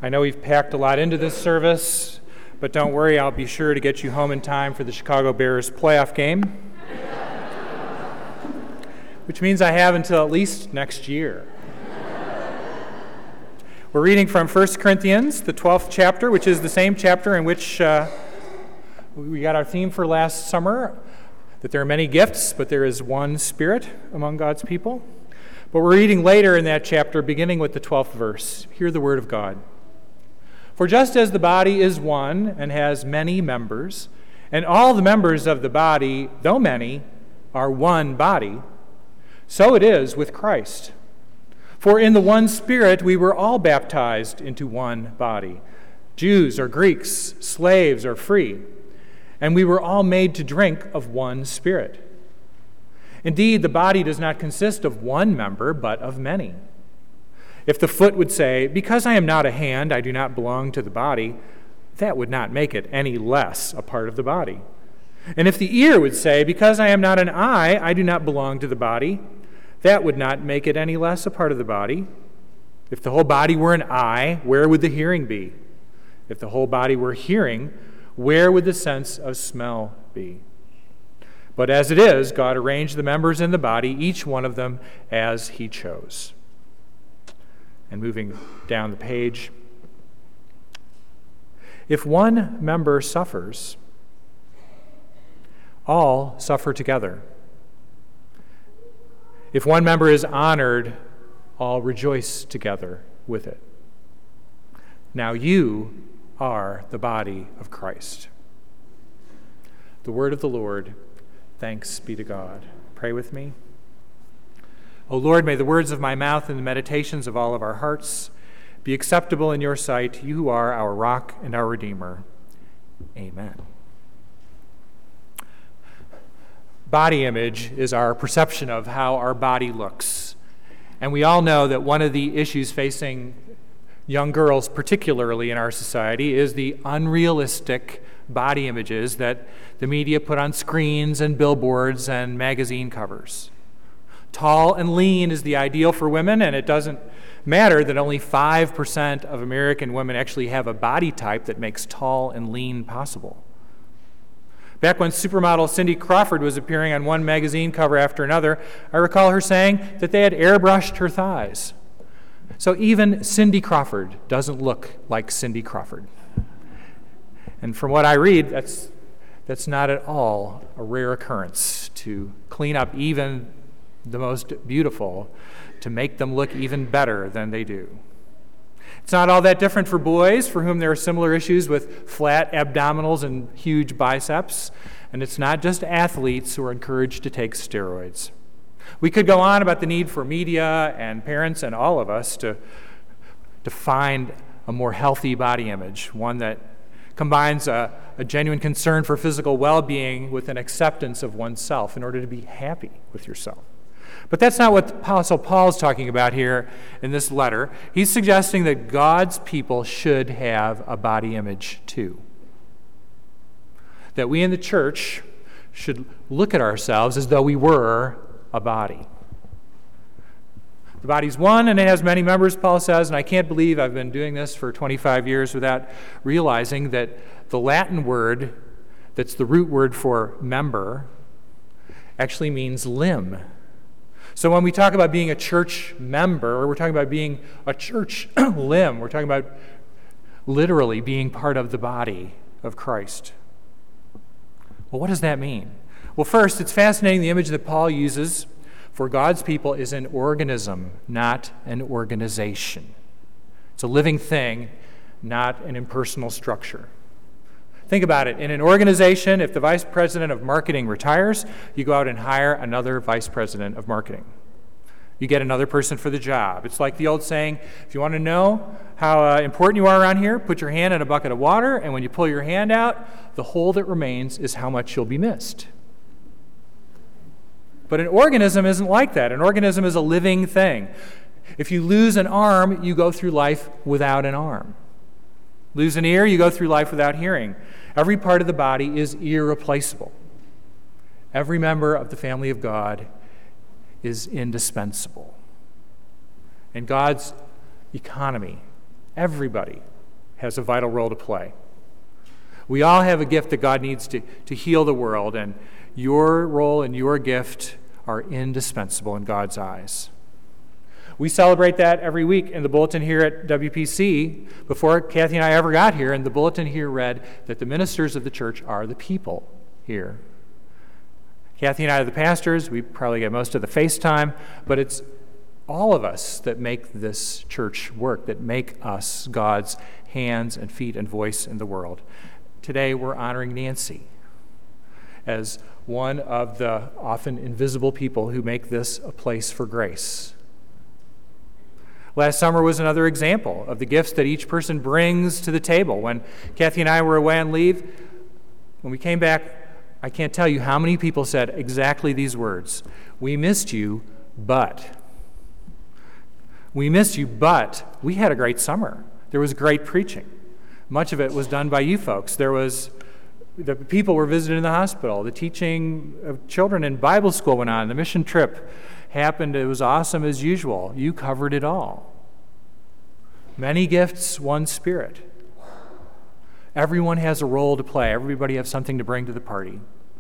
I know we've packed a lot into this service, but don't worry, I'll be sure to get you home in time for the Chicago Bears playoff game, which means I have until at least next year. We're reading from 1 Corinthians, the 12th chapter, which is the same chapter in which we got our theme for last summer, that there are many gifts, but there is one Spirit among God's people. But we're reading later in that chapter, beginning with the 12th verse. Hear the word of God. For just as the body is one and has many members, and all the members of the body, though many, are one body, so it is with Christ. For in the one Spirit we were all baptized into one body, Jews or Greeks, slaves or free, and we were all made to drink of one Spirit. Indeed, the body does not consist of one member, but of many. If the foot would say, "Because I am not a hand, I do not belong to the body," that would not make it any less a part of the body. And if the ear would say, "Because I am not an eye, I do not belong to the body," that would not make it any less a part of the body. If the whole body were an eye, where would the hearing be? If the whole body were hearing, where would the sense of smell be? But as it is, God arranged the members in the body, each one of them as he chose. And moving down the page, if one member suffers, all suffer together. If one member is honored, all rejoice together with it. Now you are the body of Christ. The word of the Lord. Thanks be to God. Pray with me. O Lord, may the words of my mouth and the meditations of all of our hearts be acceptable in your sight. You who are our rock and our Redeemer. Amen. Body image is our perception of how our body looks. And we all know that one of the issues facing young girls, particularly in our society, is the unrealistic body images that the media put on screens and billboards and magazine covers. Tall and lean is the ideal for women, and it doesn't matter that only 5% of American women actually have a body type that makes tall and lean possible. Back when supermodel Cindy Crawford was appearing on one magazine cover after another, I recall her saying that they had airbrushed her thighs. So even Cindy Crawford doesn't look like Cindy Crawford. And from what I read, that's not at all a rare occurrence to clean up even the most beautiful to make them look even better than they do. It's not all that different for boys, for whom there are similar issues with flat abdominals and huge biceps. And it's not just athletes who are encouraged to take steroids. We could go on about the need for media and parents and all of us to find a more healthy body image, one that combines a genuine concern for physical well-being with an acceptance of oneself in order to be happy with yourself. But that's not what Apostle Paul is talking about here in this letter. He's suggesting that God's people should have a body image too. That we in the church should look at ourselves as though we were a body. The body's one and it has many members, Paul says, and I can't believe I've been doing this for 25 years without realizing that the Latin word that's the root word for member actually means limb. So when we talk about being a church member, we're talking about being a church limb. We're talking about literally being part of the body of Christ. Well, what does that mean? Well, first, it's fascinating the image that Paul uses for God's people is an organism, not an organization. It's a living thing, not an impersonal structure. Think about it. In an organization, if the vice president of marketing retires, you go out and hire another vice president of marketing. You get another person for the job. It's like the old saying, if you want to know how important you are around here, put your hand in a bucket of water, and when you pull your hand out, the hole that remains is how much you'll be missed. But an organism isn't like that. An organism is a living thing. If you lose an arm, you go through life without an arm. Lose an ear, you go through life without hearing. Every part of the body is irreplaceable. Every member of the family of God is indispensable. And God's economy Everybody has a vital role to play. We all have a gift that God needs to heal the world, and your role and your gift are indispensable in God's eyes. We celebrate that every week in the bulletin here at WPC. Before Kathy and I ever got here, and the bulletin here read that the ministers of the church are the people here. Kathy and I are the pastors. We probably get most of the face time, but it's all of us that make this church work, that make us God's hands and feet and voice in the world. Today we're honoring Nancy as one of the often invisible people who make this a place for grace. Last summer was another example of the gifts that each person brings to the table. When Kathy and I were away on leave, when we came back, I can't tell you how many people said exactly these words. We missed you, but. We missed you, but we had a great summer. There was great preaching. Much of it was done by you folks. The people were visited in the hospital. The teaching of children in Bible school went on. The mission trip happened. It was awesome as usual. You covered it all. Many gifts, one spirit. Everyone has a role to play. Everybody has something to bring to the party.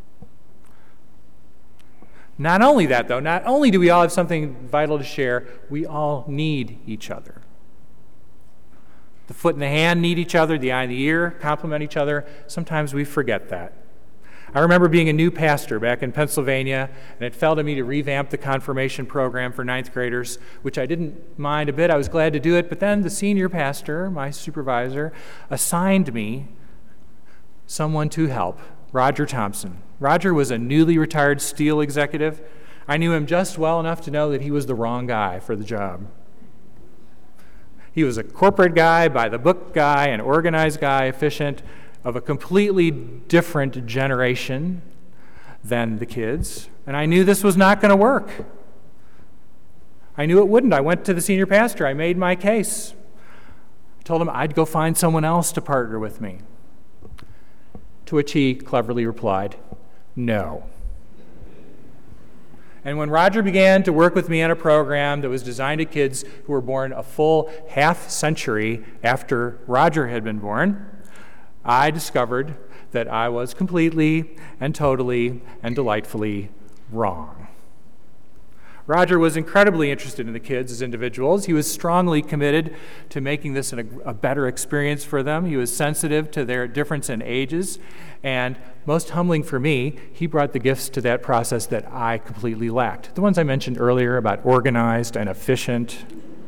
Not only that, though, not only do we all have something vital to share, we all need each other. The foot and the hand need each other, the eye and the ear complement each other. Sometimes we forget that. I remember being a new pastor back in Pennsylvania, and it fell to me to revamp the confirmation program for ninth graders, which I didn't mind a bit. I was glad to do it, but then the senior pastor, my supervisor, assigned me someone to help, Roger Thompson. Roger was a newly retired steel executive. I knew him just well enough to know that he was the wrong guy for the job. He was a corporate guy, by-the-book guy, an organized guy, efficient, of a completely different generation than the kids, and I knew this was not going to work. I knew it wouldn't. I went to the senior pastor. I made my case. I told him I'd go find someone else to partner with me, to which he cleverly replied, no. And when Roger began to work with me on a program that was designed at kids who were born a full half century after Roger had been born, I discovered that I was completely and totally and delightfully wrong. Roger was incredibly interested in the kids as individuals. He was strongly committed to making this a better experience for them. He was sensitive to their difference in ages. And most humbling for me, he brought the gifts to that process that I completely lacked. The ones I mentioned earlier about organized and efficient.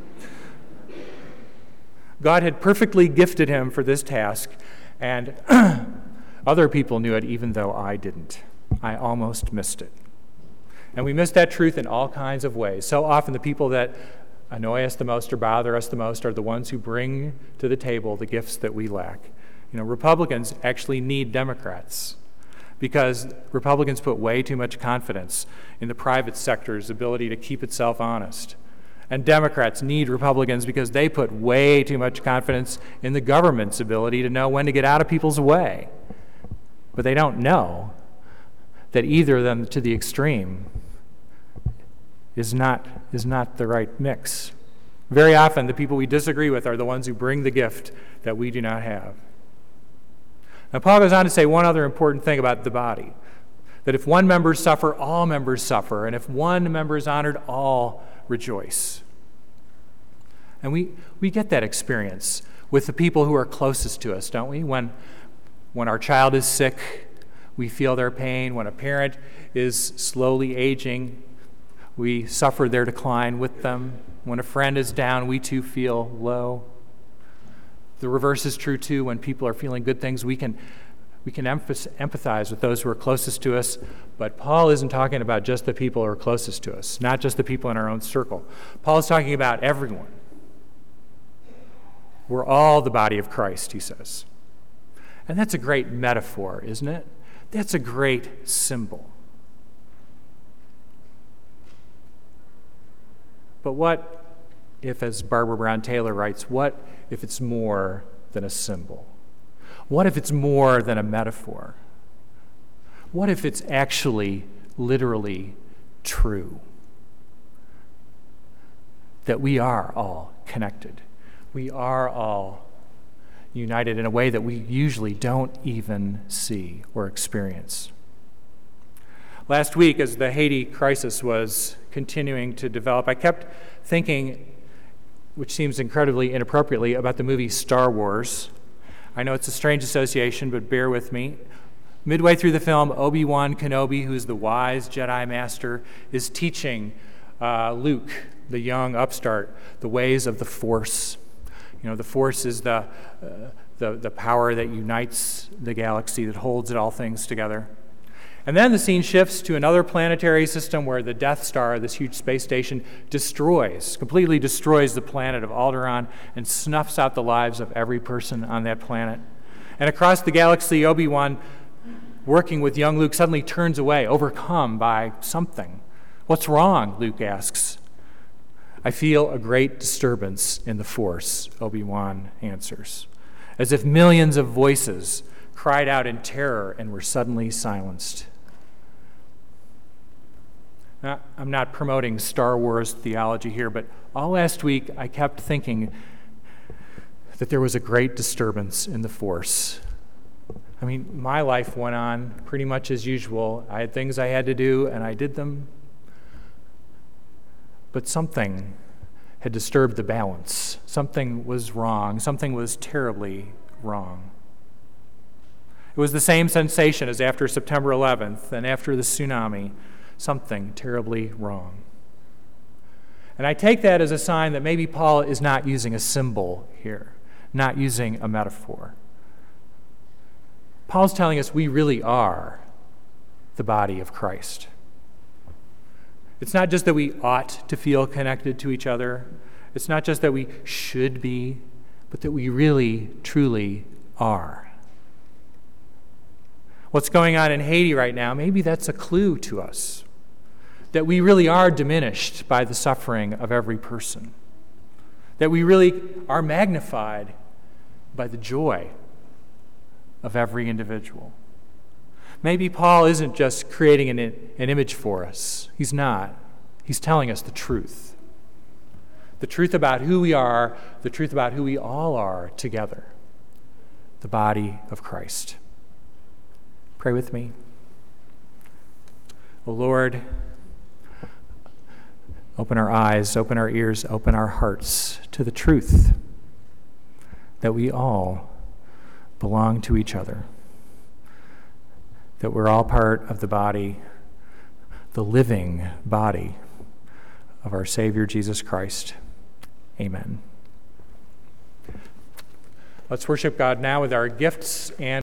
God had perfectly gifted him for this task, and other people knew it even though I didn't. I almost missed it. And we miss that truth in all kinds of ways. So often the people that annoy us the most or bother us the most are the ones who bring to the table the gifts that we lack. You know, Republicans actually need Democrats because Republicans put way too much confidence in the private sector's ability to keep itself honest. And Democrats need Republicans because they put way too much confidence in the government's ability to know when to get out of people's way. But they don't know that either of them to the extreme is not the right mix. Very often, the people we disagree with are the ones who bring the gift that we do not have. Now, Paul goes on to say one other important thing about the body, that if one member suffer, all members suffer, and if one member is honored, all rejoice. And we get that experience with the people who are closest to us, don't we? When our child is sick, we feel their pain. When a parent is slowly aging, we suffer their decline with them. When a friend is down, we too feel low. The reverse is true too. When people are feeling good things, we can empathize with those who are closest to us. But Paul isn't talking about just the people who are closest to us, not just the people in our own circle. Paul is talking about everyone. We're all the body of Christ, he says. And that's a great metaphor, isn't it? That's a great symbol. But what if, as Barbara Brown Taylor writes, what if it's more than a symbol? What if it's more than a metaphor? What if it's actually, literally true? That we are all connected. We are all united in a way that we usually don't even see or experience. Last week, as the Haiti crisis was continuing to develop, I kept thinking, which seems incredibly inappropriately, about the movie Star Wars. I know it's a strange association, but bear with me. Midway through the film, Obi-Wan Kenobi, who's the wise Jedi Master, is teaching Luke, the young upstart, the ways of the Force. You know, the Force is the power that unites the galaxy, that holds all things together. And then the scene shifts to another planetary system where the Death Star, this huge space station, completely destroys the planet of Alderaan and snuffs out the lives of every person on that planet. And across the galaxy, Obi-Wan, working with young Luke, suddenly turns away, overcome by something. "What's wrong?" Luke asks. "I feel a great disturbance in the Force," Obi-Wan answers, as if millions of voices cried out in terror and were suddenly silenced. Now, I'm not promoting Star Wars theology here, but all last week I kept thinking that there was a great disturbance in the Force. I mean, my life went on pretty much as usual. I had things I had to do, and I did them. But something had disturbed the balance. Something was wrong. Something was terribly wrong. It was the same sensation as after September 11th and after the tsunami. Something terribly wrong. And I take that as a sign that maybe Paul is not using a symbol here, not using a metaphor. Paul's telling us we really are the body of Christ. It's not just that we ought to feel connected to each other. It's not just that we should be, but that we really, truly are. What's going on in Haiti right now, maybe that's a clue to us that we really are diminished by the suffering of every person, that we really are magnified by the joy of every individual. Maybe Paul isn't just creating an image for us. He's not. He's telling us the truth. The truth about who we are, the truth about who we all are together, the body of Christ. Pray with me. O Lord, open our eyes, open our ears, open our hearts to the truth that we all belong to each other, that we're all part of the body, the living body of our Savior Jesus Christ. Amen. Let's worship God now with our gifts and